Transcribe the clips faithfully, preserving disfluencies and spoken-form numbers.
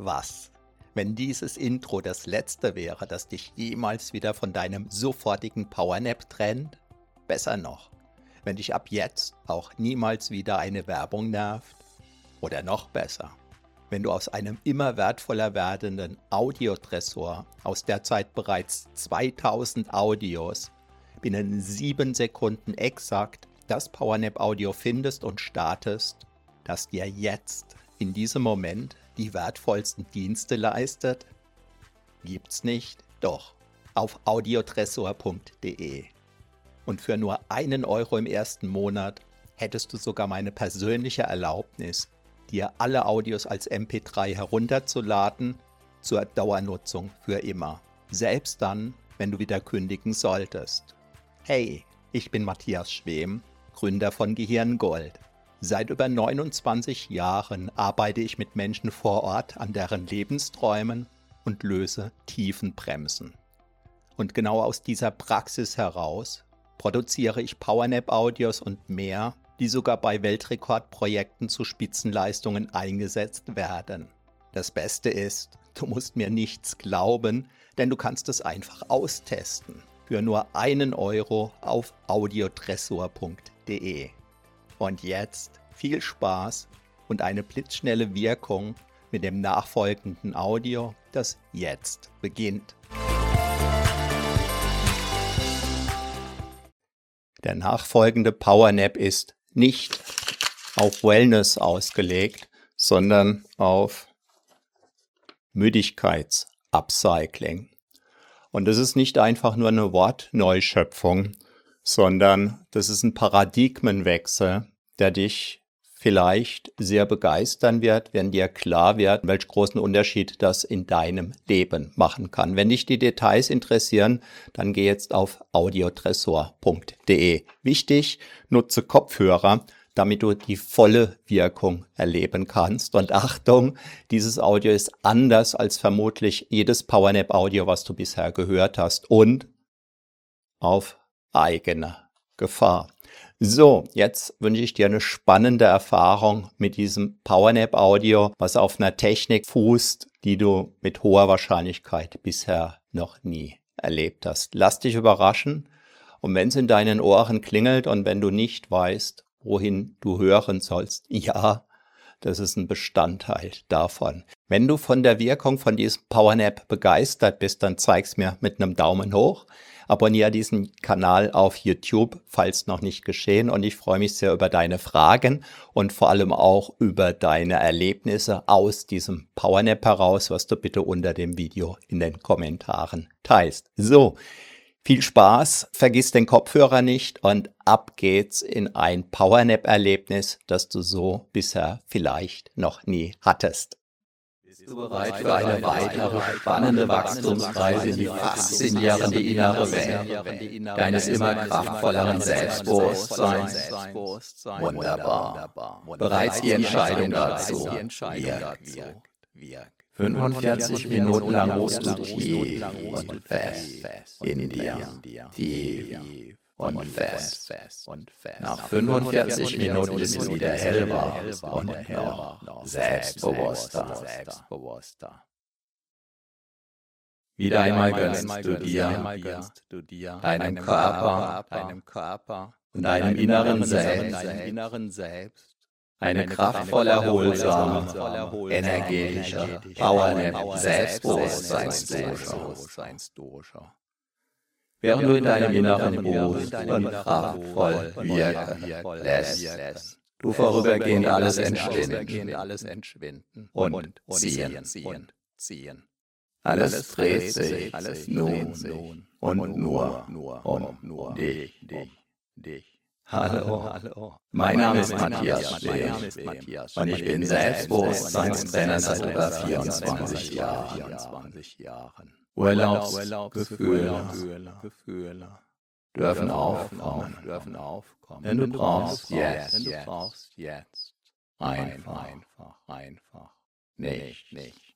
Was, wenn dieses Intro das letzte wäre, das dich jemals wieder von deinem sofortigen Powernap trennt? Besser noch, wenn dich ab jetzt auch niemals wieder eine Werbung nervt? Oder noch besser, wenn du aus einem immer wertvoller werdenden Audiotresor aus derzeit bereits zweitausend Audios binnen sieben Sekunden exakt das Powernap-Audio findest und startest, das dir jetzt in diesem Moment die wertvollsten Dienste leistet? Gibt's nicht? Doch, auf audiotresor punkt de. Und für nur einen Euro im ersten Monat hättest du sogar meine persönliche Erlaubnis, dir alle Audios als M P drei herunterzuladen, zur Dauernutzung für immer. Selbst dann, wenn du wieder kündigen solltest. Hey, ich bin Matthias Schwem, Gründer von Gehirngold. Seit über neunundzwanzig Jahren arbeite ich mit Menschen vor Ort an deren Lebensträumen und löse Tiefenbremsen. Und genau aus dieser Praxis heraus produziere ich Powernap-Audios und mehr, die sogar bei Weltrekordprojekten zu Spitzenleistungen eingesetzt werden. Das Beste ist, du musst mir nichts glauben, denn du kannst es einfach austesten. Für nur einen Euro auf audiotresor punkt de. Und jetzt viel Spaß und eine blitzschnelle Wirkung mit dem nachfolgenden Audio, das jetzt beginnt. Der nachfolgende Powernap ist nicht auf Wellness ausgelegt, sondern auf Müdigkeitsupcycling. Und das ist nicht einfach nur eine Wortneuschöpfung, sondern das ist ein Paradigmenwechsel, der dich vielleicht sehr begeistern wird, wenn dir klar wird, welch großen Unterschied das in deinem Leben machen kann. Wenn dich die Details interessieren, dann geh jetzt auf audiotresor punkt de. Wichtig, nutze Kopfhörer, damit du die volle Wirkung erleben kannst. Und Achtung, dieses Audio ist anders als vermutlich jedes Powernap-Audio, was du bisher gehört hast, und auf eigene Gefahr. So, jetzt wünsche ich dir eine spannende Erfahrung mit diesem Powernap-Audio, was auf einer Technik fußt, die du mit hoher Wahrscheinlichkeit bisher noch nie erlebt hast. Lass dich überraschen, und wenn es in deinen Ohren klingelt und wenn du nicht weißt, wohin du hören sollst, ja, das ist ein Bestandteil davon. Wenn du von der Wirkung von diesem Powernap begeistert bist, dann zeig's mir mit einem Daumen hoch. Abonniere diesen Kanal auf YouTube, falls noch nicht geschehen, und ich freue mich sehr über deine Fragen und vor allem auch über deine Erlebnisse aus diesem Powernap heraus, was du bitte unter dem Video in den Kommentaren teilst. So, viel Spaß, vergiss den Kopfhörer nicht und ab geht's in ein Powernap-Erlebnis, das du so bisher vielleicht noch nie hattest. Bist du bereit für eine weitere spannende Wachstumsreise in die faszinierende innere Welt deines immer kraftvolleren Selbstbewusstseins? Wunderbar. Bereits die Entscheidung dazu wirkt. fünfundvierzig Minuten lang ruhst du tief und fest in dir. Tief und fest. Nach fünfundvierzig Minuten bist du wieder hellwach und noch selbstbewusster. Wieder einmal gönnst du dir, deinem Körper und deinem inneren Selbst eine kraftvoll erholsame, energetische Powernap-Selbstbewusstseinsdusche. Während du in deinem Inneren ruhst und kraftvoll wirken lässt, du vorübergehend alles entschwinden und ziehen. Alles dreht sich nun und nur um dich. Hallo, mein Name ist Matthias Schwem und ich bin Selbstbewusstseinstrainer seit über vierundzwanzig Jahren. Urlaubsgefühle dürfen aufkommen, denn du brauchst jetzt einfach nichts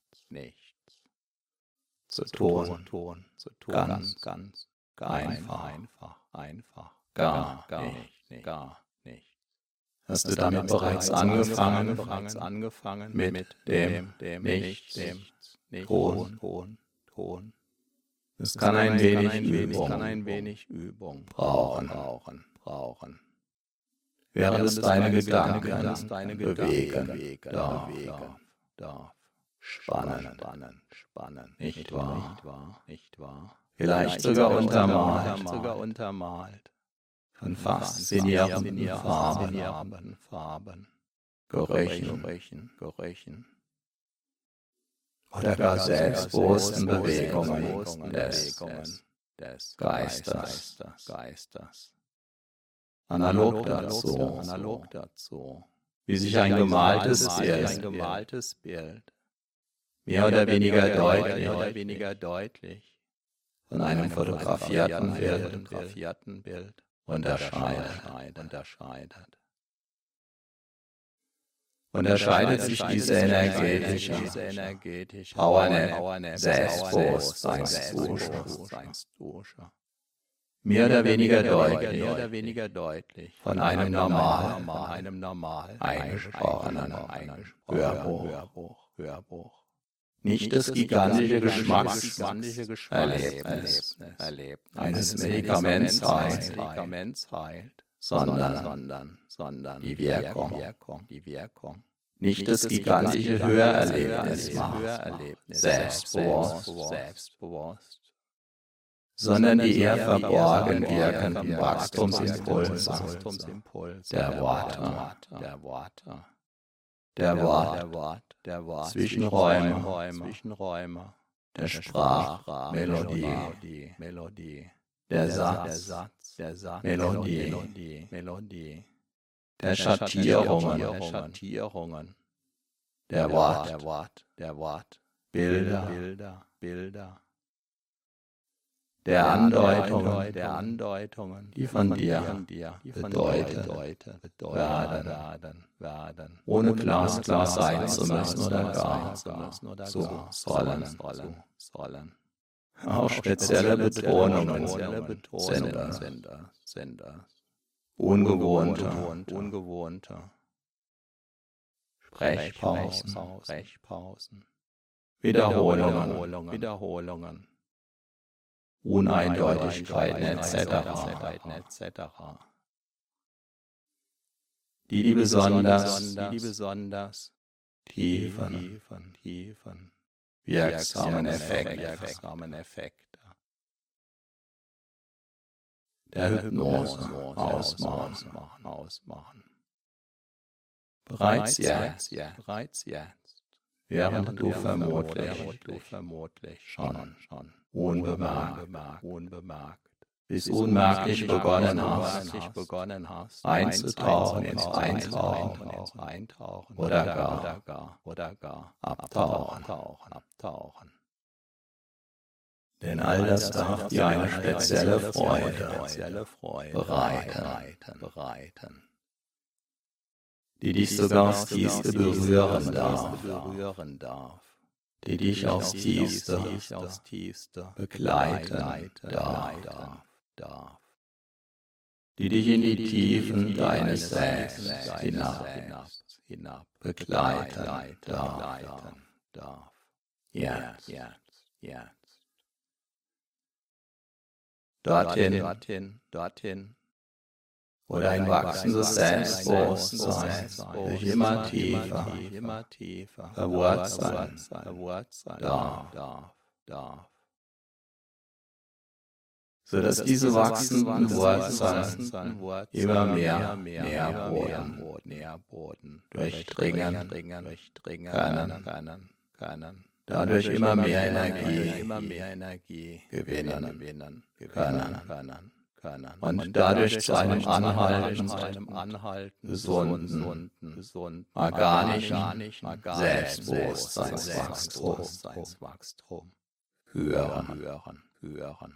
zu tun, ganz einfach, gar nicht. Hast du damit bereits angefangen, bereits angefangen mit dem, dem Nichts, dem Ton, Ton, Ton. Es kann ein wenig Übung, kann ein wenig Übung brauchen, brauchen, brauchen. Während es deine Gedanken, deine bewegen, darf, darf, spannen, spannen, spannen, nicht wahr, nicht wahr? Vielleicht sogar untermalt, sogar untermalt. Von faszinierenden Farben, Farben, Gerüchen, Gerüchen, oder gar selbstbewussten Bewegungen des, des Geistes, Geistes. Analog dazu, analog dazu, wie sich ein gemaltes Bild, ein gemaltes Bild, mehr oder weniger deutlich, mehr oder weniger deutlich, von einem fotografierten Bild, fotografierten Bild unterscheidet, unterscheidet. Unterscheidet sich diese energetische, Powernap, Selbstbewusstseinsdusche, mehr oder weniger deutlich, mehr oder weniger deutlich, von einem normal, von einem normal eingesprochenen Hörbuch, Hörbuch. Nicht das gigantische Geschmackserlebnis eines Medikaments heilt, sondern, sondern die Wirkung, die Wirkung. Nicht das gigantische Hörerlebnis macht, selbstbewusst, selbstbewusst, sondern die eher verborgen wirkenden Wachstumsimpulse der Worte, der Worte, der Wort, der Wort, Zwischenräume, Zwischenräume, der Sprachmelodie, Melodie, der Satz, der Satz, Melodie, Melodie, der Schattierungen, der Schattierungen, der Wort, der Wort, der Wort, Bilder, Bilder, Bilder, der Andeutungen, der Andeutungen, die von dir, bedeutet, werden, werden, ohne glasklar sein zu müssen oder gar zu sollen, sollen. Auch spezielle Betonungen, Sender, Sender, Sender, ungewohnte, ungewohnte Sprechpausen, Sprechpausen, Wiederholungen, Wiederholungen, Uneindeutigkeiten et cetera, die die besonders, die die besonders tiefen, tiefen, wirksamen Effekte der Hypnose ausmachen, ausmachen. Bereits jetzt, bereits jetzt, während du vermutlich, du vermutlich schon, schon unbemerkt, unbemerkt, bis unmerklich begonnen hast, begonnen hast, einzutauchen ins Eintauchen, ins Eintauchen, oder gar, oder gar, abtauchen, abtauchen. Denn all das darf dir eine spezielle Freude bereiten, bereiten, die dich sogar aufs Tiefste berühren darf, die dich aufs Tiefste begleiten darf, darf, die dich in die Tiefen deines Selbst hinab, hinab begleiten darf, darf. Jetzt, jetzt, jetzt. Dorthin, dorthin, dorthin, wo dein wachsendes Selbstbewusstsein durch immer tiefer, immer tiefer verwurzeln, verwurzeln darf, darf, darf. Sodass diese wachsenden Wurzeln immer mehr, mehr Boden durchdringen, durchdringen können, können, können. Dadurch immer mehr Energie, immer mehr Energie gewinnen, gewinnen, können, können, können. Und dadurch zu einem Anhalten, zu einem Anhalten, gesunden, gesunden, organischen, Selbstbewusstseinswachstum hören, hören, hören.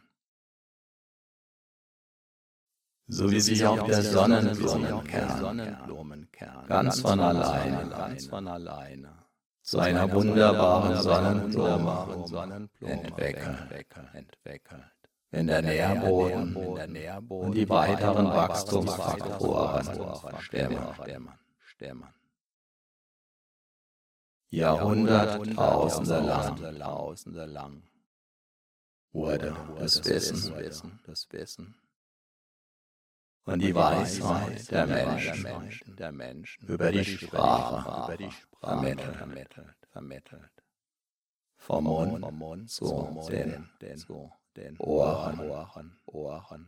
So wie sich auch der Sonnenblumenkern ganz von alleine, ganz von alleine zu einer wunderbaren Sonnenblume entwickelt, entwickelt, wenn der Nährboden und die weiteren Wachstumsfaktoren stemmen. Jahrhunderttausende lang wurde das Wissen und die Weisheit der Menschen über die Sprache vermittelt. Vom Mund zu den Ohren.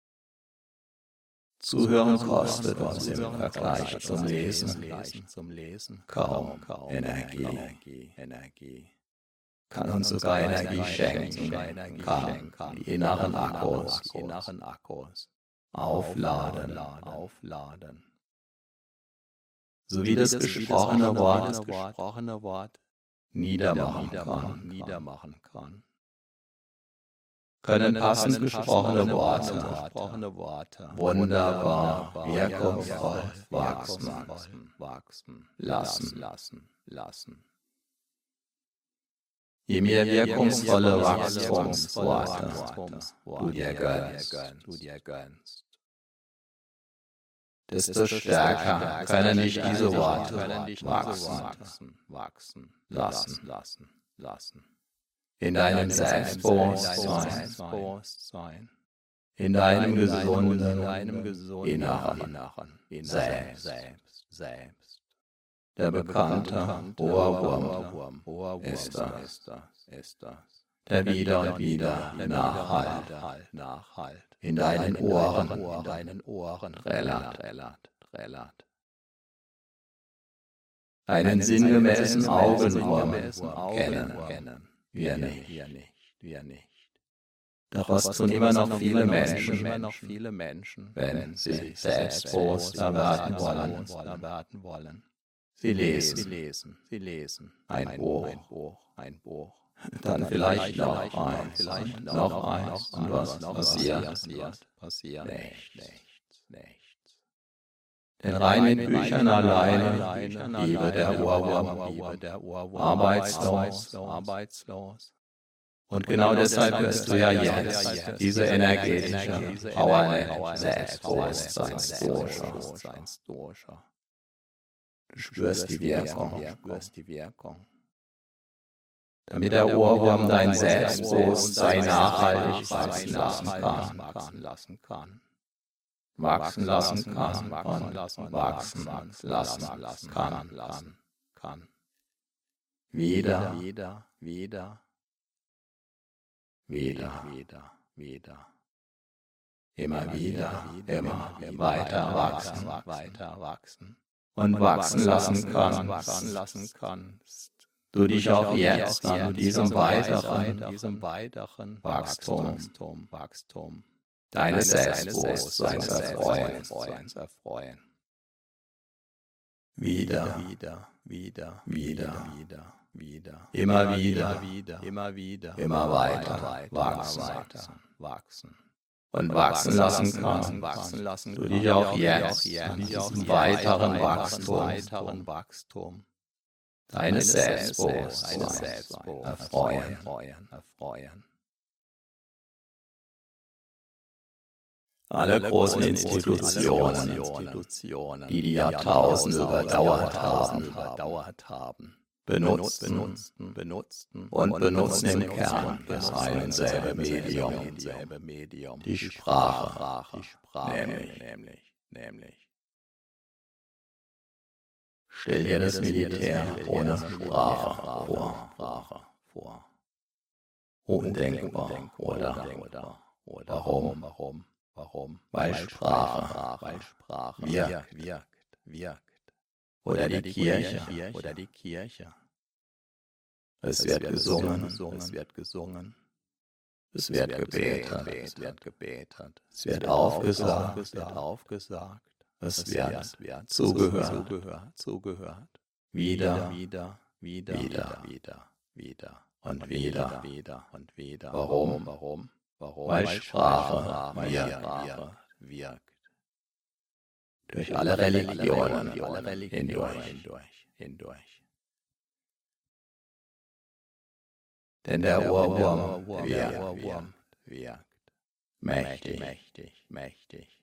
Zuhören kostet uns im Vergleich zum Lesen kaum Energie. Kann uns sogar Energie schenken, kann die inneren Akkus aufladen. So wie das gesprochene Wort niedermachen kann, können passend gesprochene Worte wunderbar wirkungsvoll wachsen lassen. Je mehr wirkungsvolle Wachstumsworte du dir gönnst, desto stärker können dich diese Worte wachsen lassen. In deinem Selbstbewusstsein, in deinem gesunden inneren Selbst. Der bekannte Ohrwurm ist das, der wieder und wieder nachhallt, in deinen Ohren trällert. Einen sinngemäßen Augenwurm kennen wir nicht. Doch was tun immer noch viele Menschen, wenn sie selbstbewusst erwarten wollen? Sie lesen ein Buch, dann vielleicht noch eins, und was passiert? Nichts. Denn rein mit Büchern alleine bliebe der Ohrwurm arbeitslos. Und genau deshalb wirst du ja jetzt diese energetische Powernap Selbstbewusstseinsdosha. Du spürst die Wirkung. Damit der Ohrwurm dein Selbstbewusstsein nachhaltig wachsen lassen kann. Wachsen lassen kann. Wieder. Immer wieder, immer weiter wachsen. Und wachsen lassen kannst du dich auch jetzt an diesem weiteren Wachstum deines Selbstbewusstseins erfreuen. Wieder, immer wieder, immer weiter wachsen. Und wachsen lassen kannst du dich auch jetzt an diesem weiteren Wachstum deines Selbstbewusstseins erfreuen. Alle großen Institutionen, die die Jahrtausende überdauert haben, benutzten und benutzen im Kern das ein und selbe Medium, die Sprache, nämlich. Stell dir das Militär ohne Sprache vor. Undenkbar, oder? Warum? Weil Sprache wirkt. Oder die Kirche. Es wird gesungen. Es wird gebetet. Es wird aufgesagt. Es wird zugehört. Wieder. Und wieder. Warum? Weil Sprache wirkt. Durch alle Religionen hindurch. Denn der Ohrwurm wirkt. mächtig, mächtig, mächtig.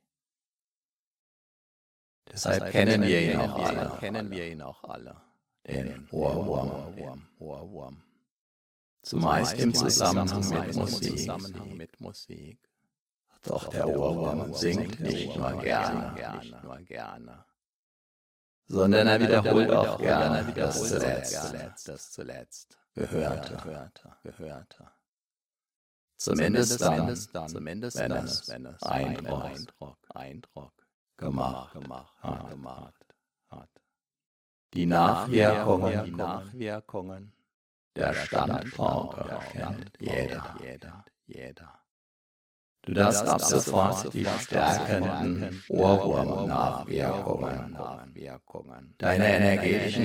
Deshalb kennen wir ihn auch alle, kennen wir ihn auch alle, den Ohrwurm, den Ohrwurm. Zumeist im Zusammenhang mit Musik. mit Musik. Doch der Ohrwurm singt nicht nur gerne, nicht nur gerne, sondern er wiederholt auch gerne das zuletzt, das zuletzt Gehörte, Gehörte. Zumindest dann, zumindest wenn es, wenn es Eindruck, Eindruck gemacht, gemacht, gemacht hat. Die Nachwirkungen, die Nachwirkungen der Standpauke kennt jeder, jeder, jeder. Du darfst ab sofort die stärkenden Ohrwurm-Nachwirkungen, deine energetischen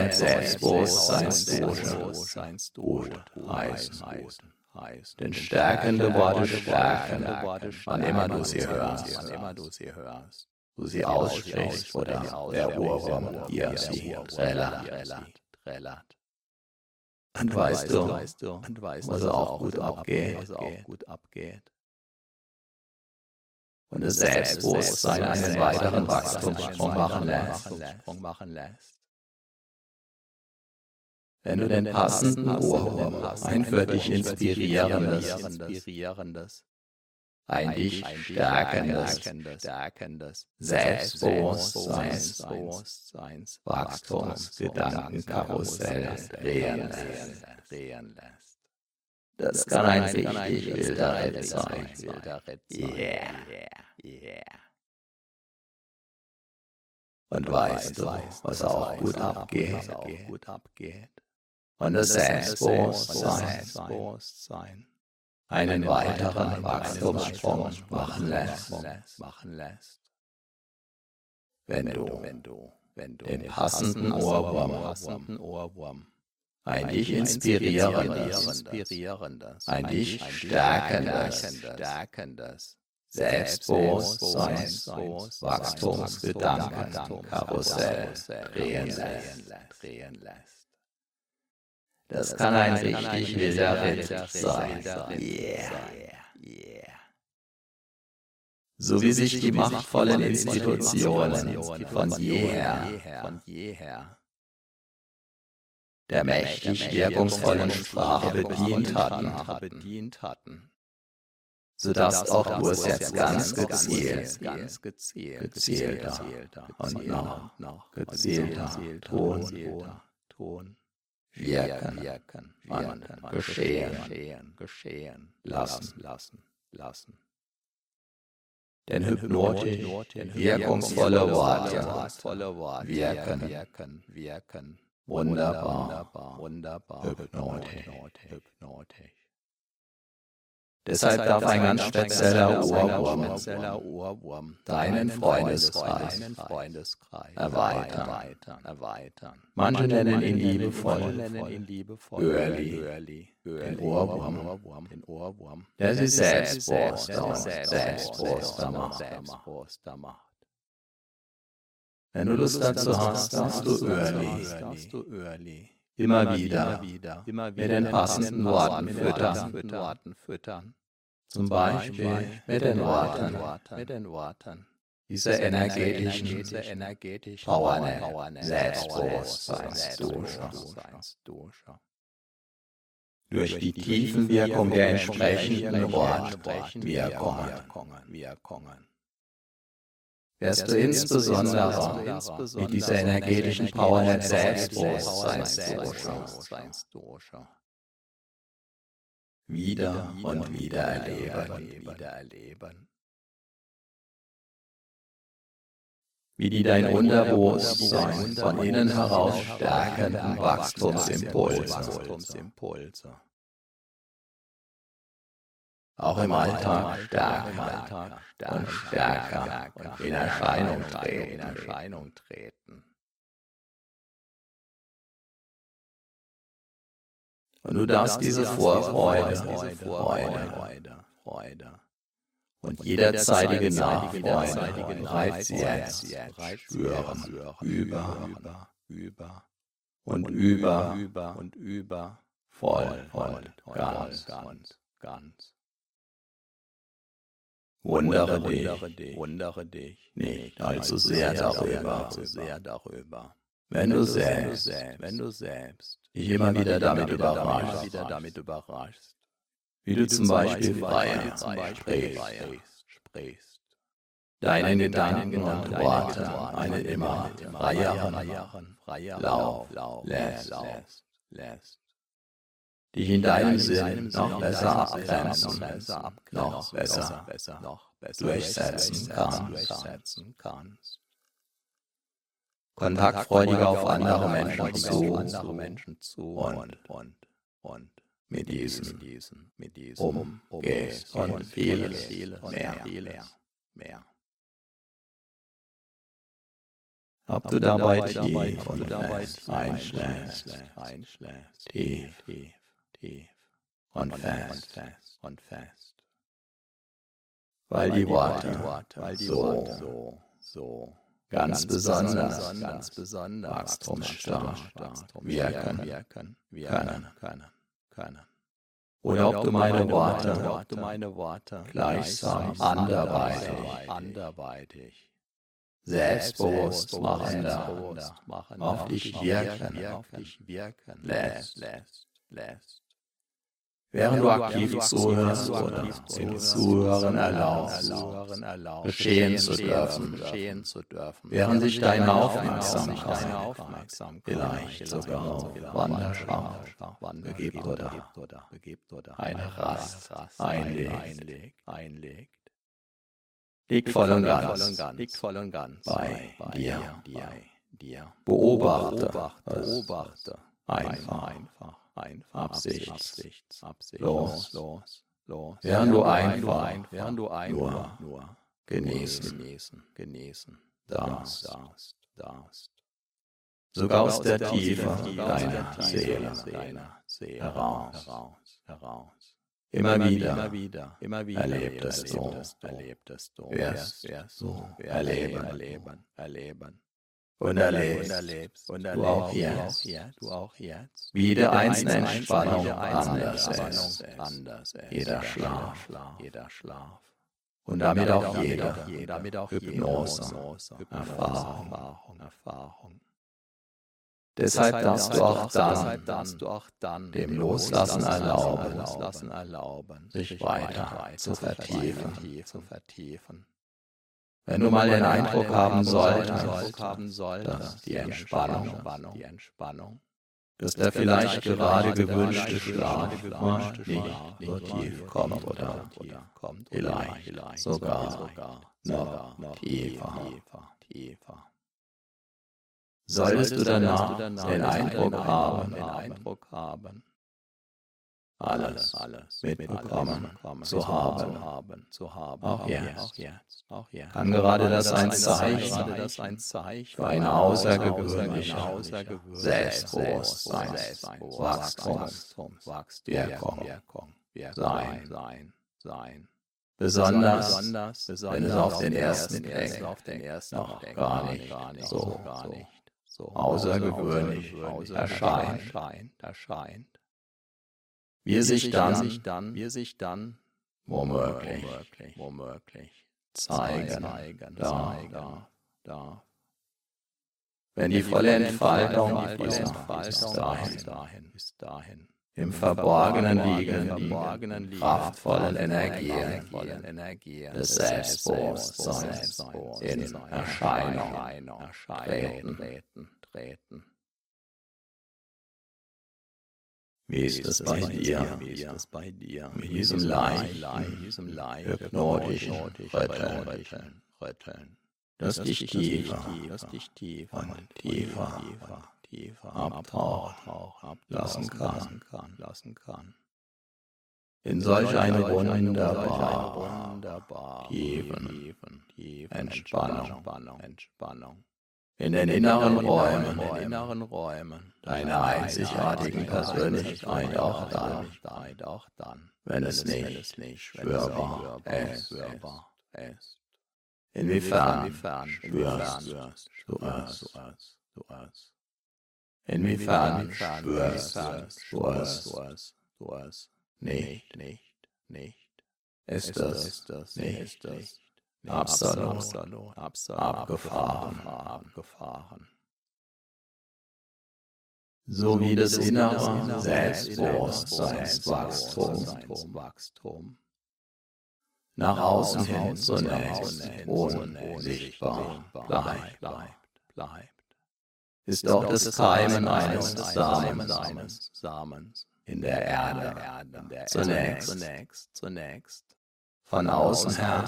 Powernetz-Selbstbewusstseinsdusche heißen. Denn stärkende Worte stärken, wann immer du sie hörst, du sie aussprichst oder der Ohrwurm dir sie trällert. Und weißt du, was auch gut abgeht, und das Selbstbewusstsein einen weiteren Wachstumssprung machen lässt. Wenn du den passenden Ohrwurm, ein für dich inspirierendes, ein dich stärkendes, Selbstbewusstseins, Wachstumsgedankenkarussell drehen lässt. Das kann ein richtig wilder Ritt sein. Yeah, yeah. Und weißt du, was auch gut abgeht? Und das Selbstbewusstsein einen weiteren Wachstumssprung machen lässt. Wenn du den passenden Ohrwurm, ein dich inspirierendes, ein dich stärkendes, Selbstbewusstseins, Wachstumsgedanken, Karussell drehen lässt. Das kann ein richtig wilder Ritt sein. Yeah, yeah. So wie sich die machtvollen Institutionen von jeher der mächtig wirkungsvollen Sprache bedient hatten, so darfst auch du es jetzt ganz gezielt, gezielter und noch gezielter Ton wirken und geschehen lassen. Denn hypnotisch wirkungsvolle Worte wirken wunderbar, hypnotisch. Deshalb darf ein ganz spezieller Ohrwurm deinen Freundeskreis erweitern. Manche nennen ihn liebevoll Öhrli, den Ohrwurm, der sie selbstbewusster macht. Wenn du Lust dazu hast, darfst du Öhrli immer wieder mit den passenden Worten füttern. Zum Beispiel mit den Worten dieser energetischen Powernetz Selbstbewusstseinsdusche. Durch die Tiefenwirkung der entsprechenden Wortwirkungen wirst du insbesondere mit dieser energetischen Powernetz Selbstbewusstseinsdusche wieder und wieder erleben, wie die dein Unterbewusstsein von innen heraus stärkenden Wachstumsimpulse auch im Alltag stärker und stärker in Erscheinung treten. Und du darfst diese Vorfreude, Freude und jederzeitige Nachfreude bereits jetzt spüren, über und über und über, voll und ganz. Wundere dich, wundere dich nicht allzu sehr darüber, sehr darüber. Wenn du selbst, wenn du selbst dich immer wieder damit überraschst, wieder damit überraschst, wie du zum Beispiel freier sprichst, sprichst, deinen Gedanken und Worten einen immer freieren Lauf lässt, dich in deinem Sinn noch besser abgrenzen, noch besser durchsetzen kannst. Kontaktfreudiger auf andere Menschen zu und, und, und mit diesen umgehst und vieles mehr. mehr. Ob du dabei tief und fest einschläfst, tief, tief, tief und fest, und fest. Weil die Worte so, so ganz besonders, ganz besonders wachstumsstark wirken können, können. Oder ob du meine Worte gleichsam anderweitig selbstbewusst machender auf dich wirken lässt, während du aktiv zuhörst oder dem Zuhören erlaubst, geschehen zu dürfen, während sich deine Aufmerksamkeit vielleicht sogar wanderscharf begibt oder eine Rast einlegt. Liegt voll und ganz, liegt voll und ganz bei dir, dir. Beobachte, beobachte einfach, einfach, einfach, Absicht, los, los, los. Während du einfach, während du einfach nur genießen, genießen, genießen, darfst, darfst, darfst. Sogar aus der Tiefe deiner Seele, heraus, heraus. Immer wieder, immer wieder, immer wieder erlebtest du, erlebtest du, wirst so erleben, erleben, erleben und erlebst, und du auch jetzt, du auch jetzt, wie der einzelne Entspannung anders ist, jeder Schlaf, jeder Schlaf und damit auch jede Hypnose, Erfahrung, Erfahrung. Deshalb darfst du auch dann, darfst du auch dann dem Loslassen erlauben, Loslassen erlauben, sich weiter zu vertiefen, zu vertiefen. Wenn du mal den Eindruck haben solltest, dass die Entspannung, die Entspannung, dass der vielleicht gerade gewünschte Schlaf nicht so tief kommt oder vielleicht sogar noch tiefer, tiefer. Solltest du danach den Eindruck haben, alles mitbekommen zu haben, auch jetzt, kann gerade das ein Zeichen für ein außergewöhnliches Selbstbewusstsein, Wachstum, Wirkung sein. Besonders, wenn es auf den ersten Blick noch gar nicht so außergewöhnlich erscheint. Wir sich dann, wir sich dann womöglich, womöglich zeigen, da, da. Wenn die volle Entfaltung bis dahin, bis dahin, im Verborgenen liegen die kraftvollen Energien des Selbstbewusstseins in Erscheinung treten. Wie ist es bei dir, mit diesem leichten, hypnotischen Rütteln, das dich tiefer und tiefer abtauchen lassen kann. In solch eine wunderbar tiefen Entspannung. In den inneren Räumen deiner einzigartigen Persönlichkeit auch dann, wenn es nicht spürbar ist. Inwiefern spürst du es? Inwiefern spürst du es? Nicht, nicht, nicht. ist es nicht absolut abgefahren. abgefahren. So wie das innere Selbstbewusstseinswachstum nach außen hin zunächst unsichtbar bleibt, ist auch das Keimen eines Samens in der Erde zunächst von außen her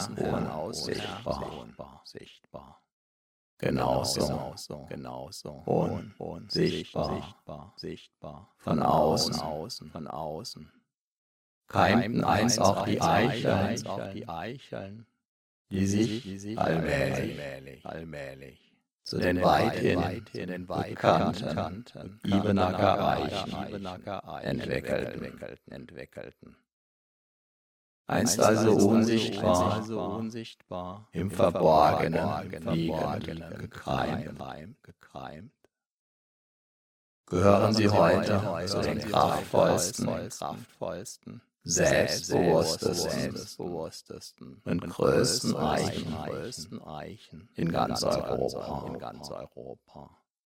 unsichtbar. Genauso, genauso, unsichtbar, von außen, von außen, keimten einst auch die Eicheln, die sich allmählich, allmählich zu den weithin bekannten Ibenacker Eichen entwickelten. Einst also unsichtbar, im Verborgenen liegend, gekeimt, gehören sie heute zu den kraftvollsten, selbstbewusstesten und größten Eichen in ganz Europa.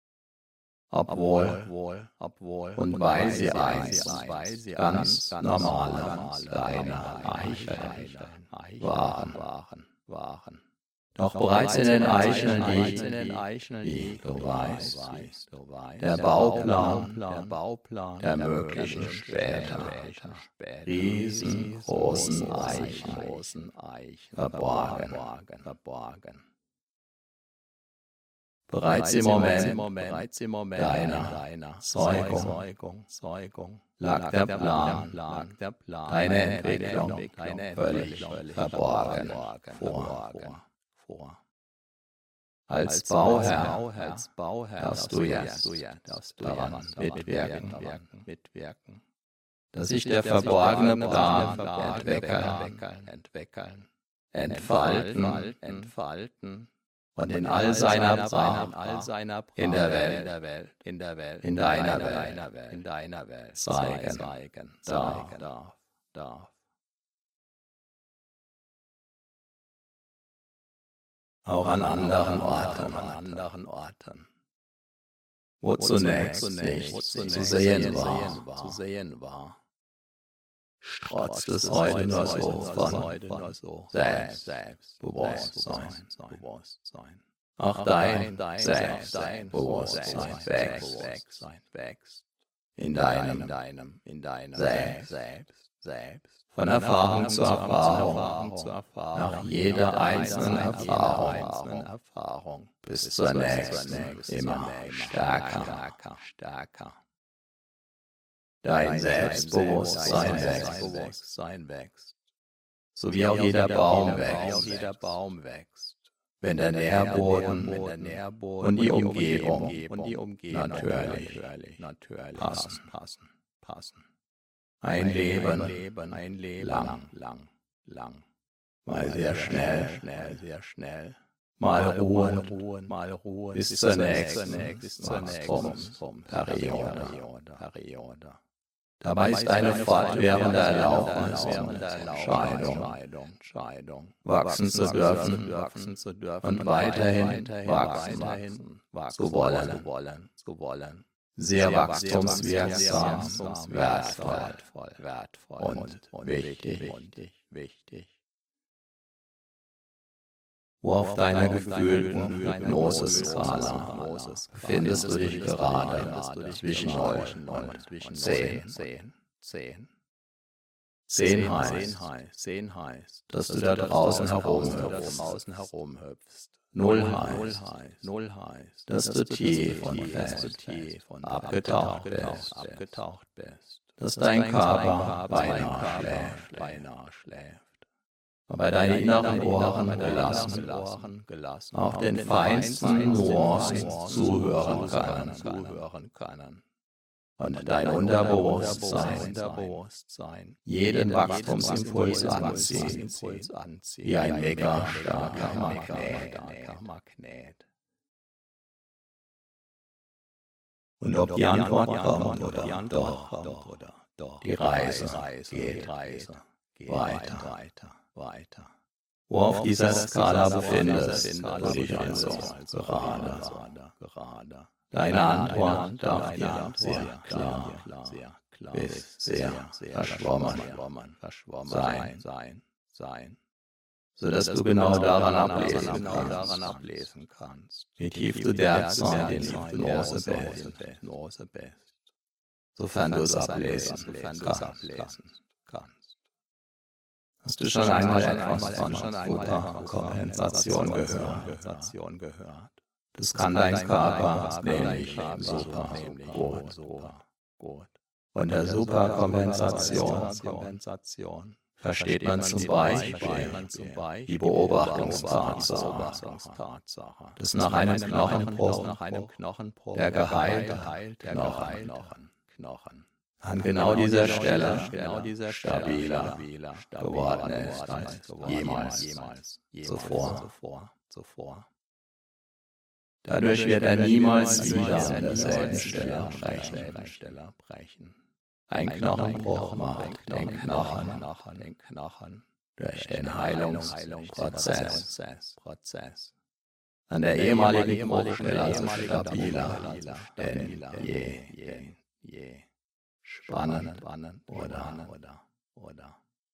Obwohl, und weil sie einst ganz normale kleine Eicheln waren. Doch bereits in den Eicheln liegt, wie du weißt, der Bauplan der möglichen später riesengroßen Eichen verborgen. Bereits im Moment deiner Zeugung lag der Plan, deine Entwicklung völlig verborgen vor. Als Bauherr darfst du jetzt daran mitwirken, dass sich der verborgene Plan entwickeln, entfalten, und in all seiner Pracht in der Welt, in deiner Welt zeigen darf. Auch an anderen Orten, wo zunächst nichts zu sehen war, strotzt es heute nur so von Selbstbewusstsein. Auch dein Selbstbewusstsein wächst in deinem Selbst. Von Erfahrung zu Erfahrung, nach jeder einzelnen Erfahrung, bis zur nächsten immer stärker. Dein Selbstbewusstsein wächst, so wie auch jeder Baum wächst, wenn der Nährboden und die Umgebung natürlich passen. Ein Leben lang, mal sehr schnell, mal ruhen, bis zur nächsten Wachstumsperiode. Dabei ist eine fortwährende Erlaubnis und Entscheidung, wachsen zu dürfen und weiterhin wachsen zu wollen. Sehr wachstumswirksam, wertvoll und wichtig. Wo auf deiner gefühlten Hypnoseskala befindest du dich gerade zwischen null und zehn. zehn heißt, dass du da draußen herumhüpfst. Null heißt, dass du tief und fest abgetaucht bist, dass dein Körper beinahe schläft. Aber deine inneren Ohren gelassen, auch den feinsten Nuancen zuhören können. Und dein Unterbewusstsein jeden Wachstumsimpuls anziehen, wie ein mega starker Magnet. Und ob die Antwort kommt oder doch, die Reise geht weiter, weiter, weiter. Wo auf dieser Skala befindest du dich also gerade, gerade. Deine Antwort darf dir sehr klar, bis sehr verschwommen sein, sein, sein, sodass du genau daran ablesen kannst, wie tief du derzeit in Hypnose bist, sofern du es ablesen kannst. Hast du schon einmal etwas von Superkompensation gehört? Das kann dein Körper nämlich super gut. Von der Superkompensation versteht man zum Beispiel die Beobachtungstatsache, dass nach einem Knochenbruch der geheilte Knochen an genau dieser Stelle stabiler geworden ist als jemals zuvor. Dadurch wird er niemals wieder an derselben Stelle brechen. Ein Knochenbruch macht den Knochen durch den Heilungsprozess an der ehemaligen Bruchstelle also stabiler, denn je, je spannend oder, oder.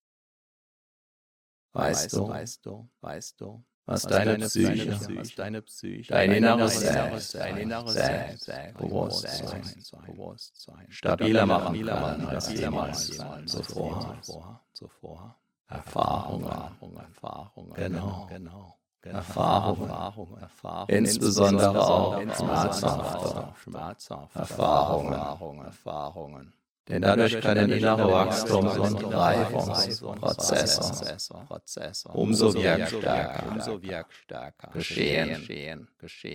Weißt du, weißt du, weißt du, was deine Psyche, dein inneres Selbst, Bewusstsein stabiler machen kann als jemals zuvor. Erfahrungen, Genau, genau. Erfahrungen, insbesondere auch schmerzhafte Erfahrungen. Denn dadurch können innere Wachstums- und Reifungsprozesse umso wirkstärker geschehen.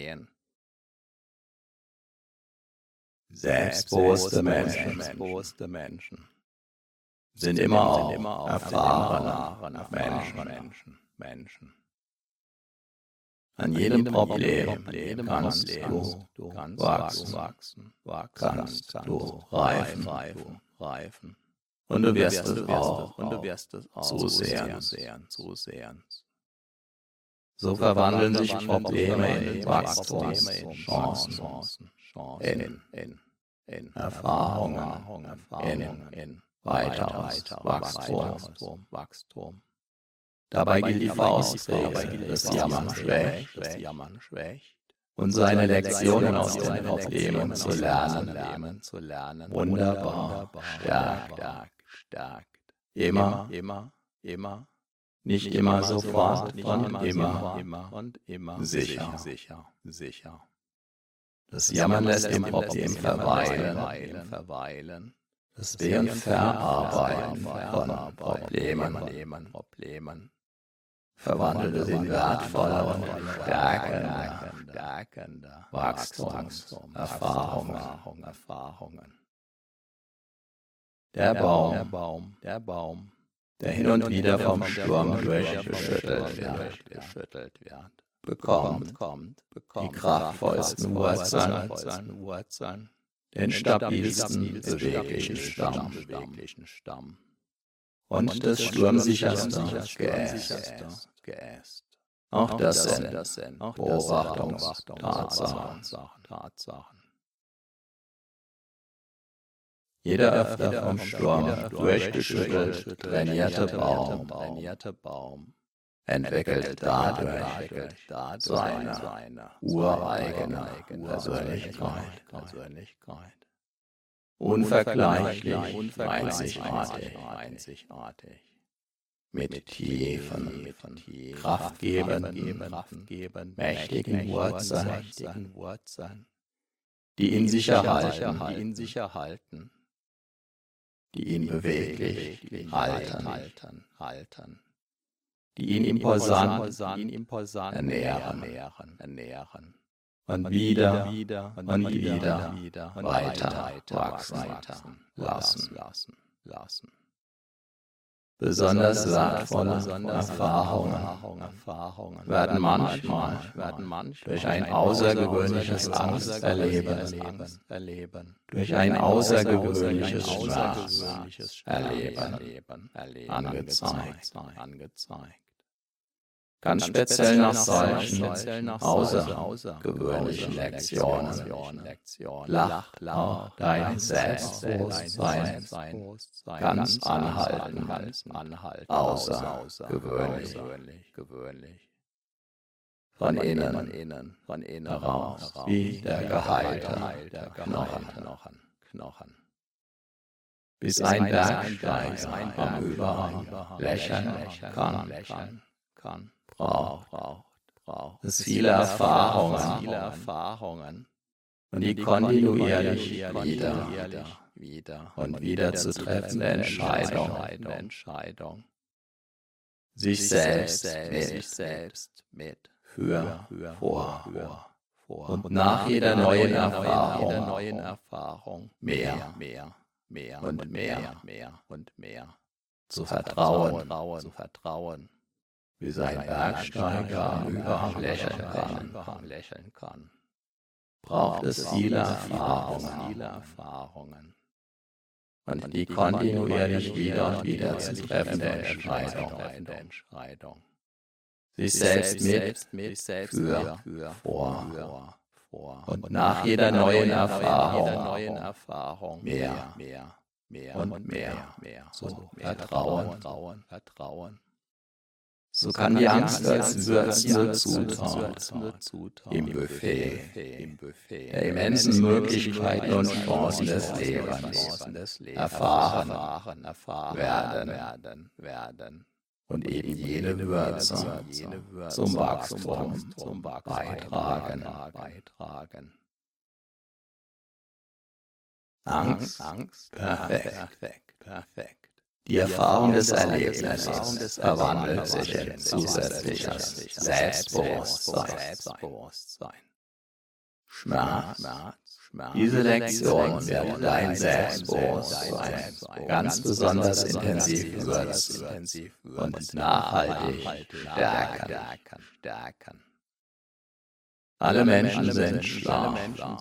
Selbstbewusste Menschen sind immer auch erfahrene Menschen. An jedem Problem kannst du wachsen, kannst du reifen. Und du wirst es auch zusehen. So verwandeln sich Probleme in Wachstumschancen, in Erfahrungen, in weiteres Wachstum. Dabei gilt die Faustregel, das Jammern schwächt, und seine Lektionen aus den Problemen zu lernen, wunderbar stärkt. Immer, nicht immer sofort und immer sicher. Das Jammern lässt im Problem verweilen. Das Be- und Verarbeiten von Problemen verwandelt es in wertvolle und stärkende Wachstumserfahrungen. Der Baum, der hin und wieder vom Sturm durchgeschüttelt wird, bekommt die kraftvollsten Wurzeln, den stabilsten beweglichen Stamm und das sturmsicherste Geäst. Auch das sind Beobachtungstatsachen. Jeder öfter vom Sturm durchgeschüttelt trainierte Baum entwickelt dadurch seine ureigene Persönlichkeit. Unvergleichlich, einzigartig, mit tiefen, kraftgebenden, mächtigen Wurzeln, die ihn sicher halten, die ihn beweglich halten, die ihn imposant ernähren und wieder und wieder weiter wachsen lassen. Besonders wertvolle Erfahrungen werden manchmal durch ein außergewöhnliches Angsterleben, durch ein außergewöhnliches Schmerzerleben angezeigt. Ganz speziell nach solchen außergewöhnlichen Lektionen lacht auch dein Selbstbewusstsein ganz anhaltend, außergewöhnlich, von innen heraus wie der geheilte Knochen. Bis ein Bergsteiger am Überhang lächeln kann. Braucht, braucht es viele Erfahrungen und die kontinuierlich wieder und wieder zu treffende Entscheidung, sich selbst mit, für, vor und nach jeder neuen Erfahrung mehr und mehr zu vertrauen. Wie sein Bergsteiger am Überhang lächeln kann, braucht es viele Erfahrungen und die kontinuierlich wieder und wieder zu treffende Entscheidung, sich selbst mit, für, vor und nach jeder neuen Erfahrung mehr und mehr zu vertrauen. So kann die Angst als würzende Zutat im Buffet der immensen Möglichkeiten und Chancen des Lebens erfahren werden und eben jene Würze zum Wachstum beitragen. Angst, perfekt. Die Erfahrung des Erlebnisses verwandelt sich in zusätzliches Selbstbewusstsein. Schmerz. Diese Lektion wird dein Selbstbewusstsein ganz besonders intensiv würzen und nachhaltig stärken. Alle Menschen sind schlau,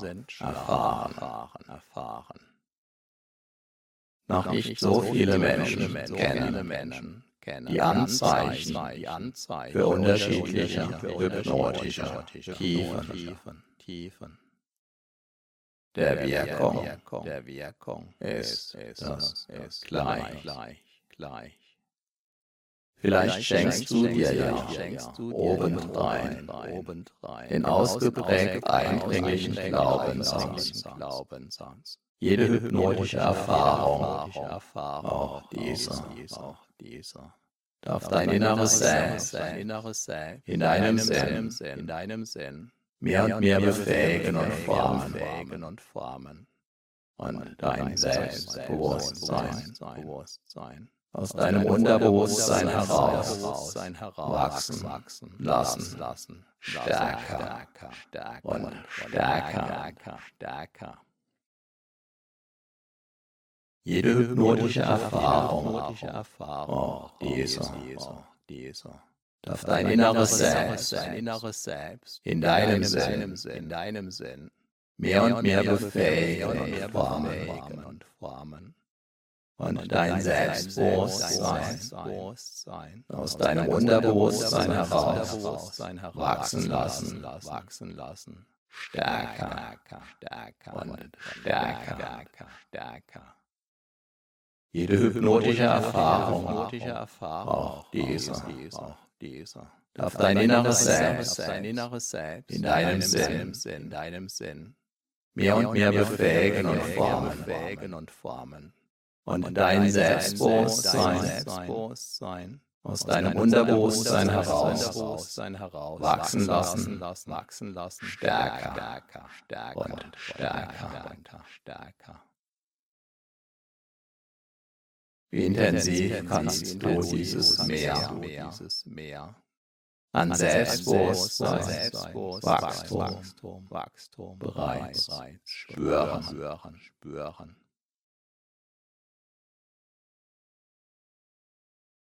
erfahren. Noch nicht so viele Menschen kennen die Anzeichen für unterschiedliche hypnotische Tiefen. Der Wirkung ist das gleich. Vielleicht schenkst du dir ja obendrein den ausgeprägt eindringlichen Glaubenssatz. Jede hypnotische Erfahrung, auch diese, darf dein inneres Selbst in deinem Sinn mehr und mehr befähigen und formen und dein Selbstbewusstsein aus deinem Unterbewusstsein heraus wachsen lassen, stärker und stärker. Jede hypnotische Erfahrung, auch diese, darf dein inneres Selbst in deinem Sinn mehr und mehr befähigen und formen und dein Selbstbewusstsein aus deinem Unterbewusstsein heraus wachsen lassen, stärker und stärker. Jede hypnotische Erfahrung, auch diese, darf dein inneres Selbst in deinem Sinn mehr und mehr befähigen und formen und dein Selbstbewusstsein aus deinem Unterbewusstsein heraus wachsen lassen, stärker und stärker. Wie intensiv kannst du dieses Meer an Selbstbewusstsein, Wachstum bereits spüren.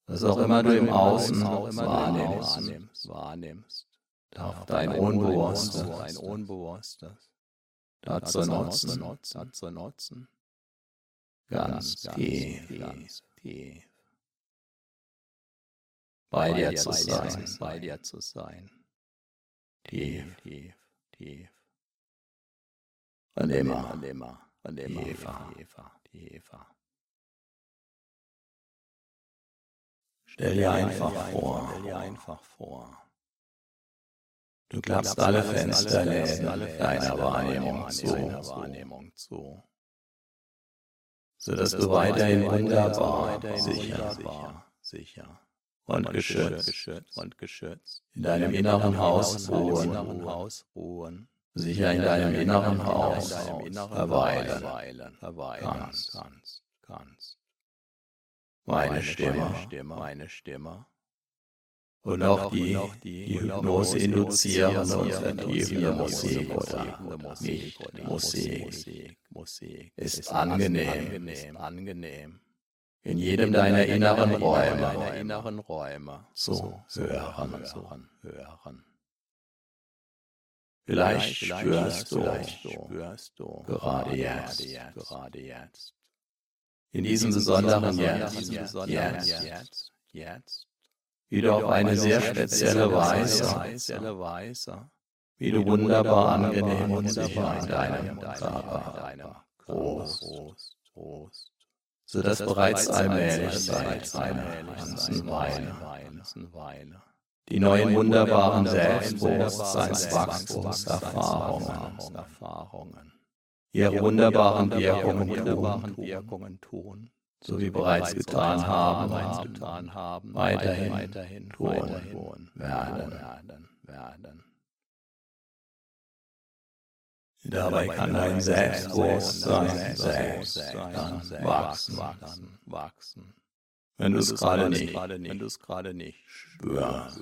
Was auch immer du im Außen wahrnimmst, wahrnimmst, darf dein Unbewusstes dazu nutzen, ganz tief, ganz tief bei dir zu sein, bei dir zu sein, tief, tief, tief und immer, und immer, und immer tiefer, tiefer, tiefer. Stell dir einfach vor, stell dir einfach vor. Du klappst alle Fensterläden deiner Wahrnehmung zu, sodass du weiterhin wunderbar, sicher, sicher und geschützt in deinem inneren Haus ruhen, sicher in deinem inneren Haus verweilen kannst. Meine Stimme, meine Stimme und auch die, die Hypnose induzierende und vertiefende Musik oder Nicht-Musik ist angenehm, angenehm in jedem deiner inneren Räume zu hören. Vielleicht spürst du gerade jetzt, in diesem besonderen Jetzt, jetzt, wie du auf eine sehr spezielle Weise, wie du wunderbar angenehm und sicher in deinem Körper groß, so dass bereits allmählich seit einer ganzen Weile die neuen wunderbaren Selbstbewusstseinswachstumserfahrungen ihre wunderbaren Wirkungen tun, so wie bereits getan haben, weiterhin tun werden. Dabei kann dein Selbstbewusstsein selbst wachsen, wenn du es gerade nicht spürst.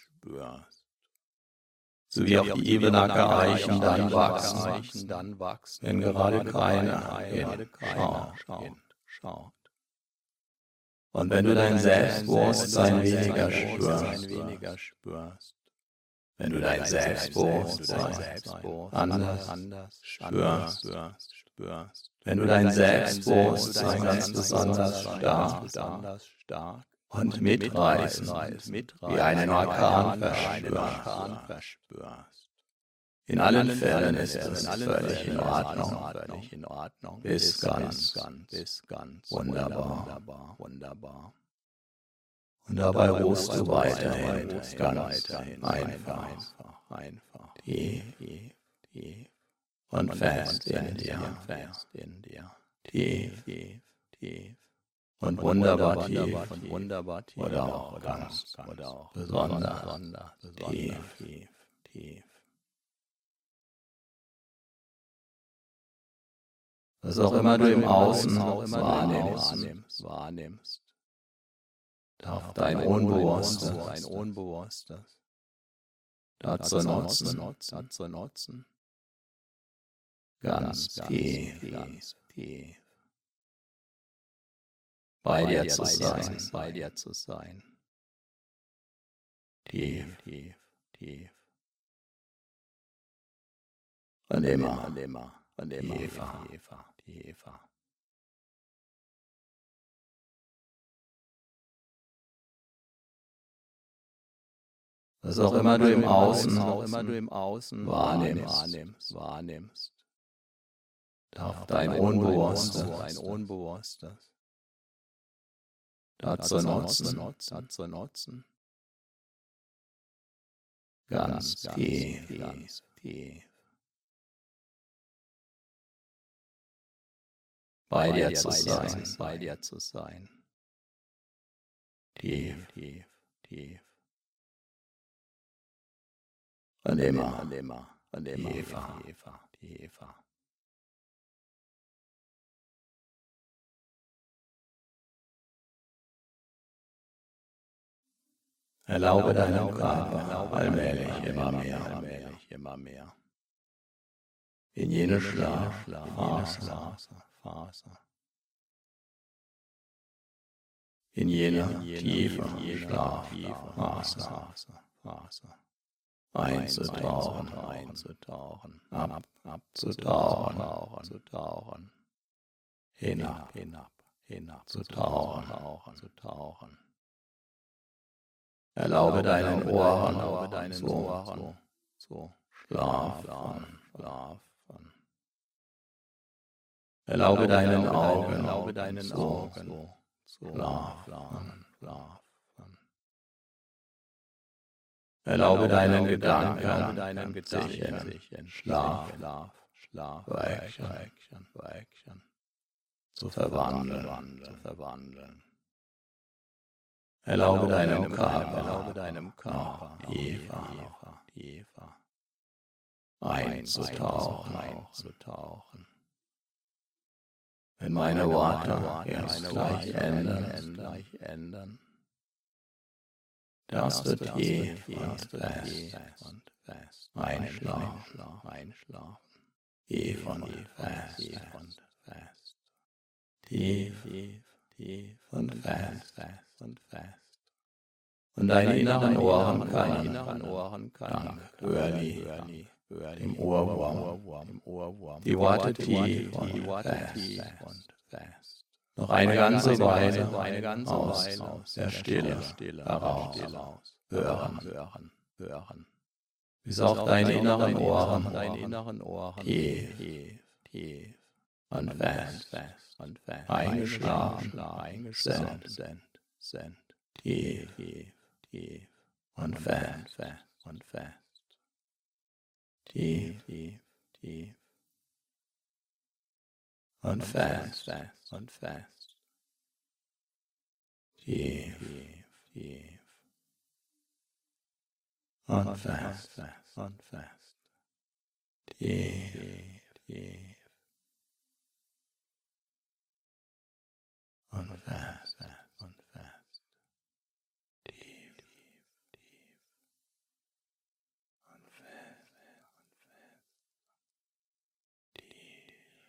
So wie auch die Ebenacker Eichen dann wachsen, wenn gerade keiner hinschaut. Und wenn du dein Selbstbewusstsein weniger spürst, wenn du dein Selbstbewusstsein anders spürst, wenn du dein Selbstbewusstsein ganz besonders stark und mitreißend wie einen Orkan verspürst. In allen Fällen ist es völlig in Ordnung, bis ganz wunderbar. Und dabei ruhst du weiterhin ganz einfach, tief und fest in dir, tief und wunderbar tief oder auch ganz besonders tief. Was auch immer du im Außen wahrnimmst, darf dein Unbewusstes dazu nutzen, ganz tief bei dir zu sein, tief und immer tiefer. Was auch immer du im Außen wahrnimmst, darf dein Unbewusstes dazu nutzen, ganz tief bei dir zu sein, tief und immer tiefer. Erlaube deinem Körper allmählich immer mehr in jene Schlafphase, in jener tiefen Schlafphase einzutauchen, einzutauchen, ab, abzutauchen, abzutauchen, hinab, hinab, hinab, zu tauchen, zu tauchen. Erlaube deinen Ohren, erlaube deinen Ohren, so schlafen, schlafen. Erlaube deinen Augen, erlaube deinen Augen, so schlafen, schlafen. Erlaube deinen Gedanken, deinen Gedanken, Schlaf, Schlaf, Schlaf, Weichen, Weichen, zu verwandeln, zu verwandeln. Erlaube deinem Körper, erlaube deinem Körper, tiefer, tiefer, einzutauchen, einzutauchen. Wenn meine Worte jetzt gleich ändern, gleich ändern, darfst du tief und fest und fest einschlafen, einschlafen, tief und fest und fest, tief, tief, tief und fest, fest und fest. Und deine inneren Ohren können, dank Hörni, dem Ohrwurm, die Worte tief und fest und fest. Noch eine ganze Weile aus der Stille heraus hören, hören, hören. Bis auch deine inneren Ohren tief, tief und fest und fest eingeschlafen sind, sind tief, tief und fest und fest. Tief, tief, tief. Und fest, fest, und fest. Tief, tief. Und fest, fest, und fest. Tief, tief. Und fest, fest, und fest. Tief, tief, tief. Und fest, und fest. Tief.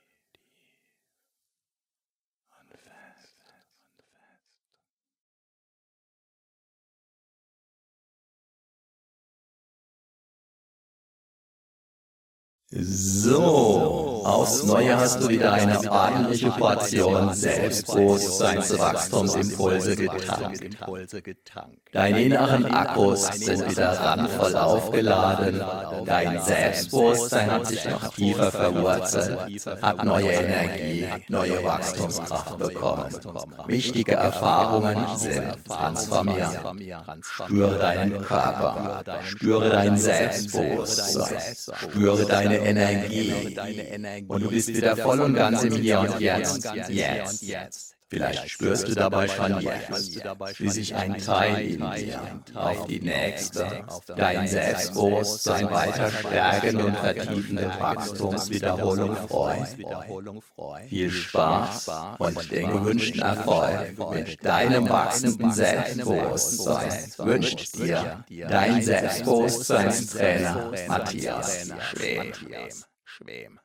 So, aufs Neue hast du wieder eine ordentliche Portion Selbstbewusstseinswachstumsimpulse getankt. Deine inneren Akkus sind wieder randvoll aufgeladen, dein Selbstbewusstsein hat sich noch tiefer verwurzelt, hat neue Energie, neue Wachstumskraft bekommen. Wichtige Erfahrungen sind transformiert. Spüre deinen Körper, spüre dein Selbstbewusstsein, spüre deine Energie und du bist wieder voll und ganz im Hier und Jetzt. Jetzt. Vielleicht spürst du dabei schon jetzt, wie sich ein Teil in dir auf die nächste, dein Selbstbewusstsein weiter stärkende und vertiefende Wachstumswiederholung freut. Viel Spaß und den gewünschten Erfolg mit deinem wachsenden Selbstbewusstsein wünscht dir dein Selbstbewusstseinstrainer Matthias Schwem.